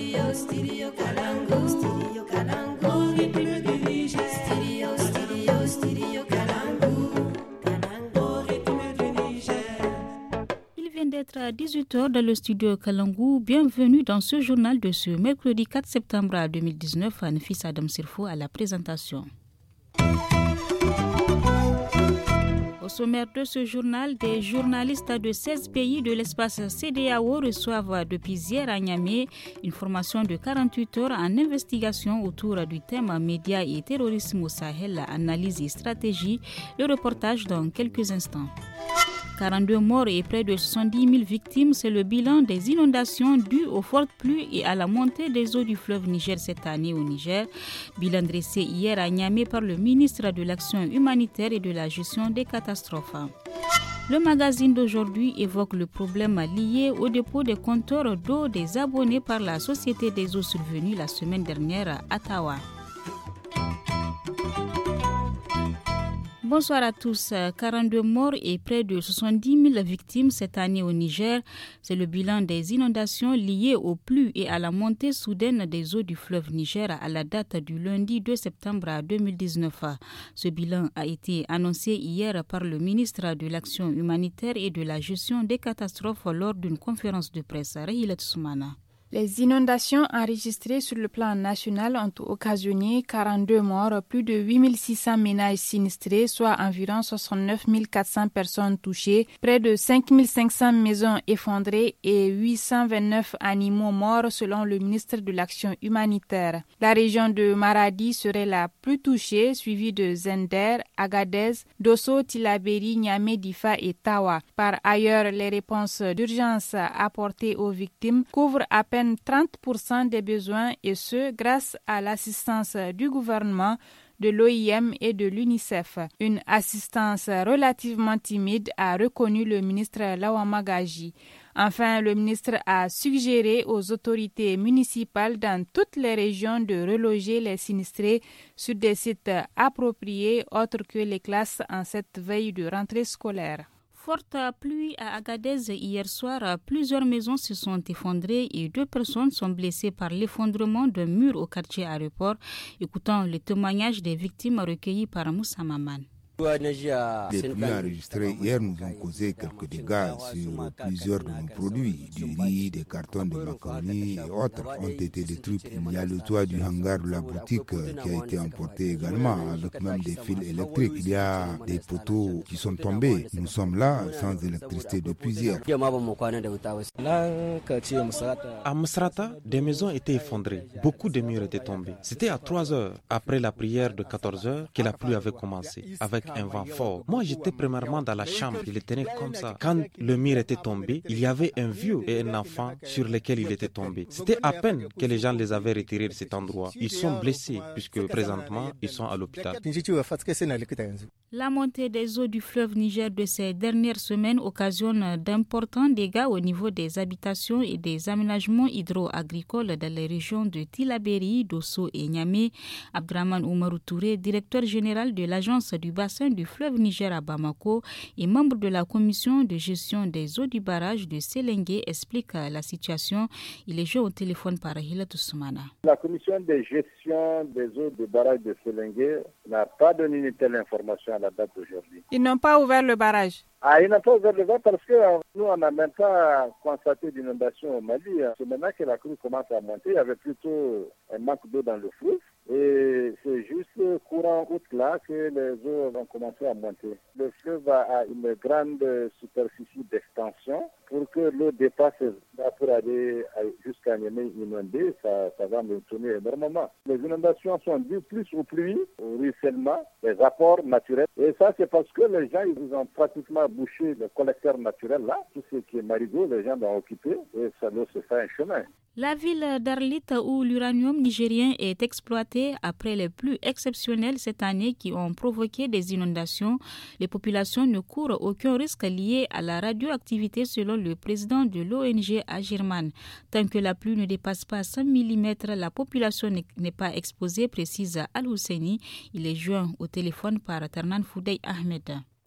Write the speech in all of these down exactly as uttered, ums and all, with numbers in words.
Stereo, stereo, Kalangu. Stereo, Kalangu. Rythme du Niger. Stereo, stereo, stereo, Kalangu. Kalangu, rythme du Niger. Il vient d'être à dix-huit heures dans le studio Kalangu. Bienvenue dans ce journal de ce mercredi quatre septembre deux mille dix-neuf. Anne-Fils Adam Sirfo à la présentation. Au sommaire de ce journal, des journalistes de seize pays de l'espace C D A O reçoivent depuis hier à Niamey une formation de quarante-huit heures en investigation autour du thème médias et terrorisme au Sahel, analyse et stratégie. Le reportage dans quelques instants. quarante-deux morts et près de soixante-dix mille victimes, c'est le bilan des inondations dues aux fortes pluies et à la montée des eaux du fleuve Niger cette année au Niger. Bilan dressé hier à Niamey par le ministre de l'Action humanitaire et de la gestion des catastrophes. Le magazine d'aujourd'hui évoque le problème lié au dépôt des compteurs d'eau des abonnés par la Société des eaux survenue la semaine dernière à Tawa. Bonsoir à tous. quarante-deux morts et près de soixante-dix mille victimes cette année au Niger. C'est le bilan des inondations liées aux pluies et à la montée soudaine des eaux du fleuve Niger à la date du lundi deux septembre deux mille dix-neuf. Ce bilan a été annoncé hier par le ministre de l'Action humanitaire et de la gestion des catastrophes lors d'une conférence de presse. Rahilat Soumana. Les inondations enregistrées sur le plan national ont occasionné quarante-deux morts, plus de huit mille six cents ménages sinistrés, soit environ soixante-neuf mille quatre cents personnes touchées, près de cinq mille cinq cents maisons effondrées et huit cent vingt-neuf animaux morts selon le ministre de l'Action humanitaire. La région de Maradi serait la plus touchée, suivie de Zender, Agadez, Dosso, Tillabéri, Niamey, Difa et Tawa. Par ailleurs, les réponses d'urgence apportées aux victimes couvrent à peine trente pour cent des besoins et ce, grâce à l'assistance du gouvernement, de l'O I M et de l'UNICEF. Une assistance relativement timide a reconnu le ministre Lawama Gaji. Enfin, le ministre a suggéré aux autorités municipales dans toutes les régions de reloger les sinistrés sur des sites appropriés autres que les classes en cette veille de rentrée scolaire. Forte pluie à Agadez hier soir, plusieurs maisons se sont effondrées et deux personnes sont blessées par l'effondrement d'un mur au quartier aéroport. Écoutons le témoignage des victimes recueillis par Moussa Maman. Les pluies enregistrées hier nous ont causé quelques dégâts sur plusieurs de nos produits. Du riz, des cartons de macaroni et autres ont été détruits. Il y a le toit du hangar de la boutique qui a été emporté également, avec même des fils électriques. Il y a des poteaux qui sont tombés. Nous sommes là sans électricité depuis hier. À Msrata, des maisons étaient effondrées. Beaucoup de murs étaient tombés. C'était à trois heures après la prière de quatorze heures que la pluie avait commencé, avec un vent fort. Moi, j'étais premièrement dans la chambre, je les tenais comme ça. Quand le mur était tombé, il y avait un vieux et un enfant sur lesquels il était tombé. C'était à peine que les gens les avaient retirés de cet endroit. Ils sont blessés puisque présentement, ils sont à l'hôpital. La montée des eaux du fleuve Niger de ces dernières semaines occasionne d'importants dégâts au niveau des habitations et des aménagements hydro-agricoles dans les régions de Tillabéri, Dosso et Niamey. Abdraman Oumarou Touré, directeur général de l'agence du bassin du fleuve Niger à Bamako et membre de la commission de gestion des eaux du barrage de Sélengué, explique la situation. Il est joint au téléphone par Hilatou Soumana. La commission de gestion des eaux du barrage de Sélengué n'a pas donné une telle information à la date d'aujourd'hui. Ils n'ont pas ouvert le barrage? Ah, ils n'ont pas ouvert le barrage parce que nous, on n'a même pas constaté d'inondation au Mali. C'est maintenant que la crue commence à monter. Il y avait plutôt un manque d'eau dans le fleuve. Et c'est juste courant août là que les eaux vont commencer à monter. Le fleuve a une grande superficie d'extension. Pour que l'eau dépasse pour aller jusqu'à Niamey inondé, ça, ça va me tourner énormément. Les inondations sont dues plus aux pluies, au ruissellement, les apports naturels. Et ça, c'est parce que les gens, ils ont pratiquement bouché le collecteur naturel là. Tout ce qui est marigot, les gens l'ont occupé et ça l'eau se fait un chemin. La ville d'Arlit, où l'uranium nigérien est exploité après les pluies exceptionnelles cette année qui ont provoqué des inondations, les populations ne courent aucun risque lié à la radioactivité selon le président de l'O N G Agirman. Tant que la pluie ne dépasse pas cent millimètres, la population n'est pas exposée, précise Al-Husseini. Il est joint au téléphone par Ternan Foudey Ahmed.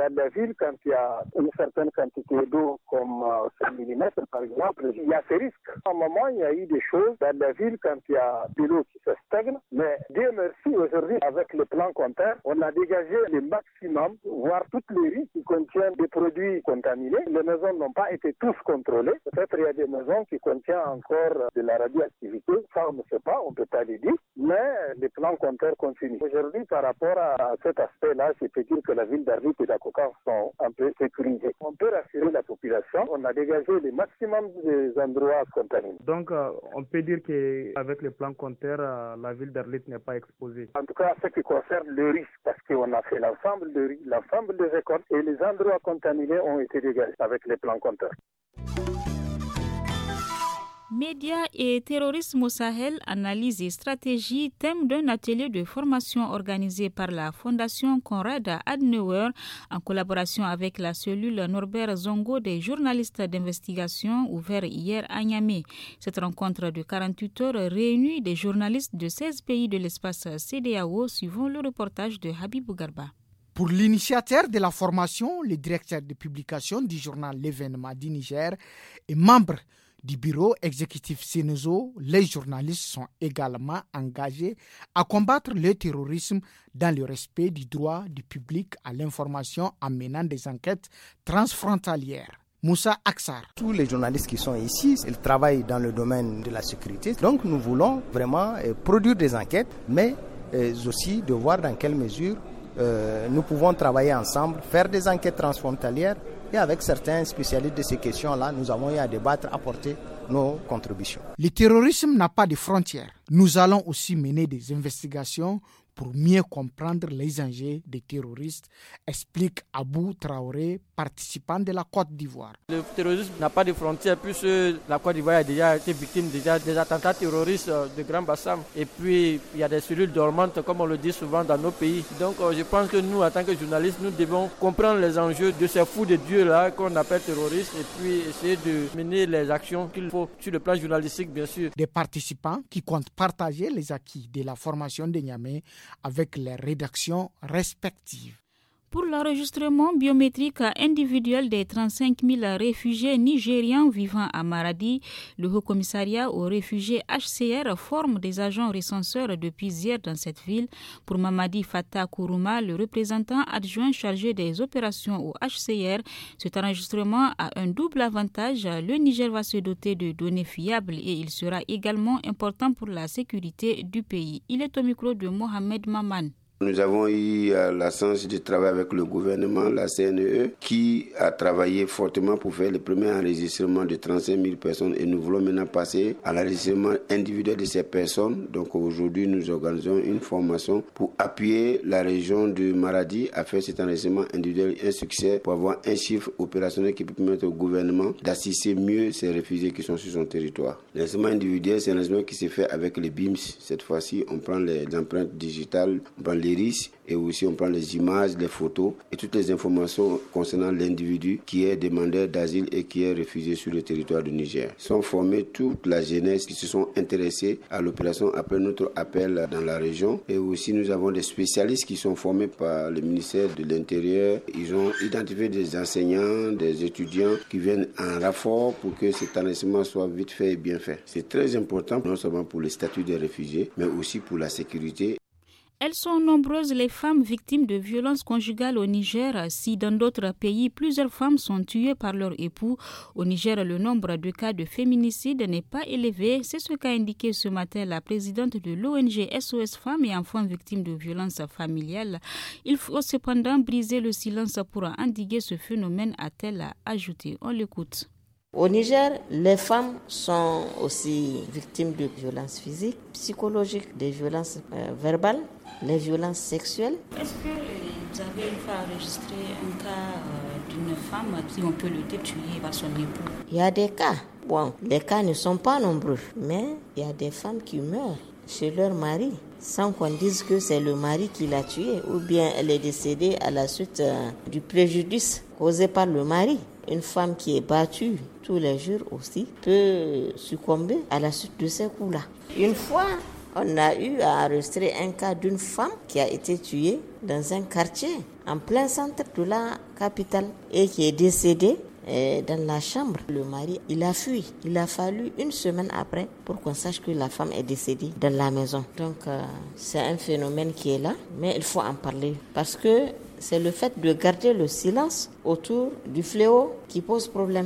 Dans la ville, quand il y a une certaine quantité d'eau, comme cinq millimètres par exemple, il y a ces risques. À un moment, il y a eu des choses dans la ville quand il y a de l'eau qui se stagne. Mais Dieu merci, aujourd'hui, avec le plan Conter, on a dégagé le maximum, voire toutes les rues qui contiennent des produits contaminés. Les maisons n'ont pas été tous contrôlées. Peut-être il y a des maisons qui contiennent encore de la radioactivité. Ça, on ne sait pas, on ne peut pas le dire. Mais le plan Conter continue. Aujourd'hui, par rapport à cet aspect-là, je peux dire que la ville d'Arlit et d'Akokan sont un peu sécurisées. On peut rassurer la population. On a dégagé le maximum des endroits contaminés. Donc, euh, on peut dire qu'avec le plan Conter, euh, la ville d'Arlit n'est pas exposée. En tout cas, ce qui concerne le risque, parce qu'on a fait l'ensemble, de, l'ensemble des écoles et les endroits contaminés ont été dégagés avec les plans Conter. Médias et terrorisme au Sahel, analyse et stratégie, thème d'un atelier de formation organisé par la Fondation Konrad Adenauer en collaboration avec la cellule Norbert Zongo des journalistes d'investigation ouvert hier à Niamey. Cette rencontre de quarante-huit heures réunit des journalistes de seize pays de l'espace C E D E A O suivant le reportage de Habibou Garba. Pour l'initiateur de la formation, le directeur de publication du journal L'événement du Niger et membre du bureau exécutif Senezo, les journalistes sont également engagés à combattre le terrorisme dans le respect du droit du public à l'information en menant des enquêtes transfrontalières. Moussa Aksar. Tous les journalistes qui sont ici, ils travaillent dans le domaine de la sécurité. Donc nous voulons vraiment euh, produire des enquêtes, mais euh, aussi de voir dans quelle mesure euh, nous pouvons travailler ensemble, faire des enquêtes transfrontalières. Et avec certains spécialistes de ces questions-là, nous avons eu à débattre, apporter nos contributions. Le terrorisme n'a pas de frontières. Nous allons aussi mener des investigations pour mieux comprendre les enjeux des terroristes, explique Abou Traoré, participant de la Côte d'Ivoire. Le terrorisme n'a pas de frontières puisque la Côte d'Ivoire a déjà été victime déjà des attentats terroristes de Grand Bassam. Et puis, il y a des cellules dormantes, comme on le dit souvent dans nos pays. Donc, je pense que nous, en tant que journalistes, nous devons comprendre les enjeux de ces fous de Dieu-là qu'on appelle terroristes et puis essayer de mener les actions qu'il faut sur le plan journalistique, bien sûr. Des participants qui comptent partager les acquis de la formation de Niamey avec les rédactions respectives. Pour l'enregistrement biométrique individuel des trente-cinq mille réfugiés nigérians vivant à Maradi, le Haut-Commissariat aux réfugiés H C R forme des agents recenseurs depuis hier dans cette ville. Pour Mamadi Fatah Kourouma, le représentant adjoint chargé des opérations au H C R, cet enregistrement a un double avantage. Le Niger va se doter de données fiables et il sera également important pour la sécurité du pays. Il est au micro de Mohamed Maman. Nous avons eu la chance de travailler avec le gouvernement, la C N E, qui a travaillé fortement pour faire le premier enregistrement de trente-cinq mille personnes et nous voulons maintenant passer à l'enregistrement individuel de ces personnes. Donc aujourd'hui, nous organisons une formation pour appuyer la région de Maradi à faire cet enregistrement individuel un succès pour avoir un chiffre opérationnel qui peut permettre au gouvernement d'assister mieux ces réfugiés qui sont sur son territoire. L'enregistrement individuel, c'est un enregistrement qui s'est fait avec les B I M S. Cette fois-ci, on prend les empreintes digitales, on prend les et aussi on prend les images, les photos et toutes les informations concernant l'individu qui est demandeur d'asile et qui est réfugié sur le territoire du Niger. Ils sont formés toute la jeunesse qui se sont intéressés à l'opération après notre appel dans la région et aussi nous avons des spécialistes qui sont formés par le ministère de l'Intérieur. Ils ont identifié des enseignants, des étudiants qui viennent en renfort pour que cet enregistrement soit vite fait et bien fait. C'est très important non seulement pour le statut des réfugiés mais aussi pour la sécurité. Elles sont nombreuses les femmes victimes de violences conjugales au Niger. Si dans d'autres pays, plusieurs femmes sont tuées par leur époux, au Niger, le nombre de cas de féminicide n'est pas élevé. C'est ce qu'a indiqué ce matin la présidente de l'O N G S O S Femmes et Enfants victimes de violences familiales. Il faut cependant briser le silence pour endiguer ce phénomène, a-t-elle ajouté. On l'écoute. Au Niger, les femmes sont aussi victimes de violences physiques, psychologiques, des violences euh, verbales, les violences sexuelles. Est-ce que vous avez une fois enregistré un cas euh, d'une femme qui, on peut le dire, tuée par son époux? Il y a des cas. Bon, les cas ne sont pas nombreux, mais il y a des femmes qui meurent chez leur mari sans qu'on dise que c'est le mari qui l'a tuée ou bien elle est décédée à la suite euh, du préjudice causé par le mari. Une femme qui est battue tous les jours aussi peut succomber à la suite de ces coups-là. Une fois On a eu à enregistrer un cas d'une femme qui a été tuée dans un quartier en plein centre de la capitale et qui est décédée dans la chambre. Le mari, il a fui. Il a fallu une semaine après pour qu'on sache que la femme est décédée dans la maison. Donc, euh, c'est un phénomène qui est là, mais il faut en parler parce que c'est le fait de garder le silence autour du fléau qui pose problème.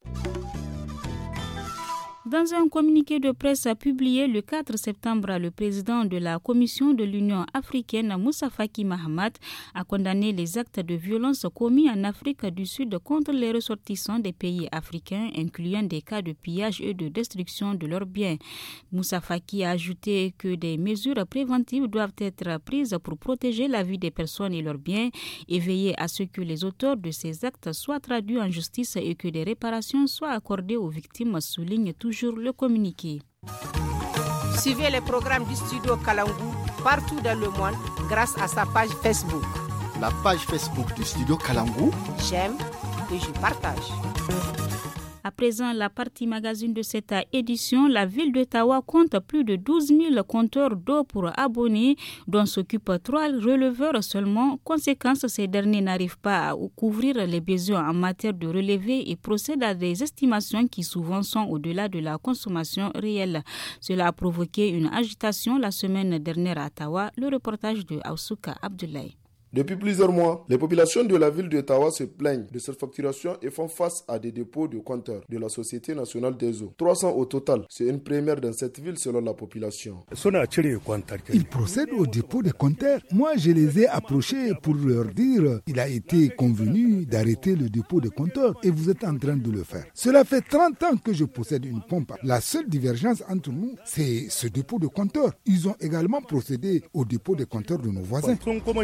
Dans un communiqué de presse publié le quatre septembre, le président de la Commission de l'Union africaine, Moussa Faki Mahamat, a condamné les actes de violence commis en Afrique du Sud contre les ressortissants des pays africains, incluant des cas de pillage et de destruction de leurs biens. Moussa Faki a ajouté que des mesures préventives doivent être prises pour protéger la vie des personnes et leurs biens et veiller à ce que les auteurs de ces actes soient traduits en justice et que des réparations soient accordées aux victimes, souligne toujours le communiqué. Suivez les programmes du studio Kalangu partout dans le monde grâce à sa page Facebook. La page Facebook du studio Kalangu. J'aime et je partage. À présent, la partie magazine de cette édition, la ville d'Ottawa compte plus de douze mille compteurs d'eau pour abonnés, dont s'occupent trois releveurs seulement. Conséquence, ces derniers n'arrivent pas à couvrir les besoins en matière de relevés et procèdent à des estimations qui souvent sont au-delà de la consommation réelle. Cela a provoqué une agitation la semaine dernière à Ottawa. Le reportage de Aoussouka Abdoulaye. Depuis plusieurs mois, les populations de la ville d'Ottawa se plaignent de cette facturation et font face à des dépôts de compteurs de la Société nationale des eaux. trois cents au total, c'est une première dans cette ville selon la population. Ils procèdent au dépôt des compteurs. Moi, je les ai approchés pour leur dire qu'il a été convenu d'arrêter le dépôt des compteurs et vous êtes en train de le faire. Cela fait trente ans que je possède une pompe. La seule divergence entre nous, c'est ce dépôt de compteurs. Ils ont également procédé au dépôt des compteurs de nos voisins.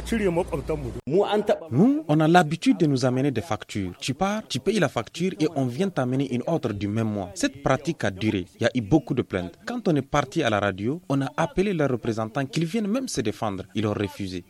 Nous, on a l'habitude de nous amener des factures. Tu pars, tu payes la facture et on vient t'amener une autre du même mois. Cette pratique a duré. Il y a eu beaucoup de plaintes. Quand on est parti à la radio, on a appelé leurs représentants qu'ils viennent même se défendre. Ils ont refusé.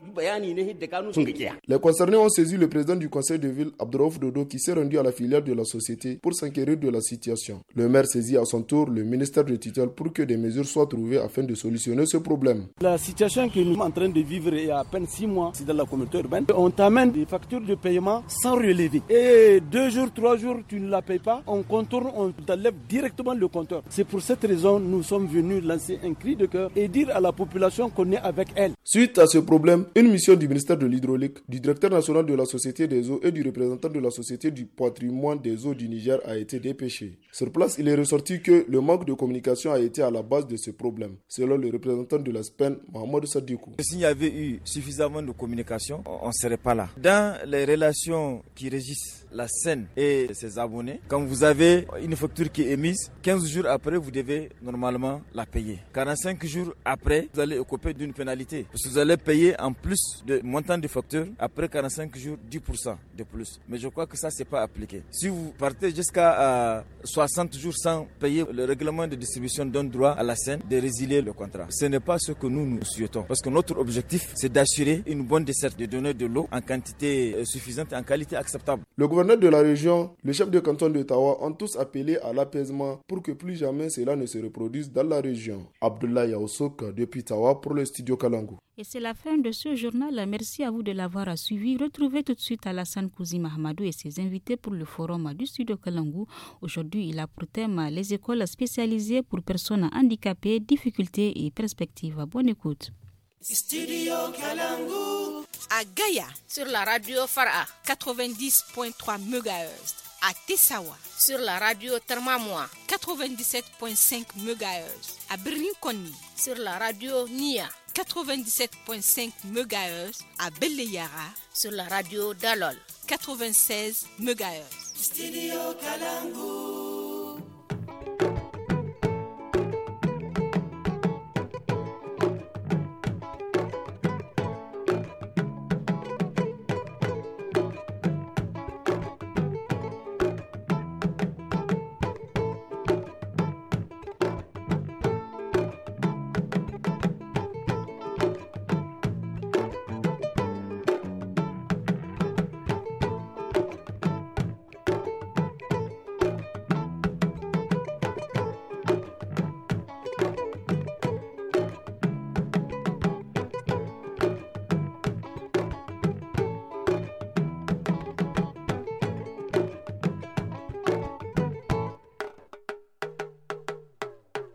Les concernés ont saisi le président du conseil de ville, Abdouraouf Dodo, qui s'est rendu à la filiale de la société pour s'enquérir de la situation. Le maire saisit à son tour le ministère de tutelle pour que des mesures soient trouvées afin de solutionner ce problème. La situation que nous sommes en train de vivre il y a à peine six mois, c'est dans la communauté urbaine. On t'amène des factures de paiement sans relever. Et deux jours, trois jours, tu ne la payes pas. On contourne, on t'enlève directement le compteur. C'est pour cette raison que nous sommes venus lancer un cri de cœur et dire à la population qu'on est avec elle. Suite à ce problème, une mission du ministère de l'Hydraulique, du directeur national de la Société des eaux et du représentant de la Société du patrimoine des eaux du Niger a été dépêchée. Sur place, il est ressorti que le manque de communication a été à la base de ce problème, selon le représentant de la S P E N, Mohamed Sadikou. S'il y avait eu suffisamment de communication, on ne serait pas là. Dans les relations qui régissent la S E N et ses abonnés, quand vous avez une facture qui est émise, quinze jours après, vous devez normalement la payer. quarante-cinq jours après, vous allez écoper d'une pénalité. Parce que vous allez payer en plus de montant de facture, après quarante-cinq jours, dix pour cent de plus. Mais je crois que ça, c'est pas appliqué. Si vous partez jusqu'à euh, soixante jours sans payer, le règlement de distribution donne droit à la S E N de résilier le contrat. Ce n'est pas ce que nous nous souhaitons. Parce que notre objectif, c'est d'assurer une bonne desserte, de donner de l'eau en quantité suffisante et en qualité acceptable. Le gouverneur de la région, le chef de canton d'Ottawa ont tous appelé à l'apaisement pour que plus jamais cela ne se reproduise dans la région. Abdoulaye Yaoussouk depuis Ottawa pour le studio Kalangu. Et c'est la fin de ce journal. Merci à vous de l'avoir suivi. Retrouvez tout de suite Alassane Kouzi Mahamadou et ses invités pour le forum du studio Kalangu. Aujourd'hui, il a pour thème les écoles spécialisées pour personnes handicapées, difficultés et perspectives. Bonne écoute. Studio Kalangu à Gaïa sur la radio Fara quatre-vingt-dix point trois mégahertz, à Tessawa sur la radio Termamoa quatre-vingt-dix-sept point cinq mégahertz, à Birnin-Konni sur la radio Nia quatre-vingt-dix-sept point cinq mégahertz, à Beleyara sur la radio Dalol quatre-vingt-seize mégahertz. Studio Kalangu.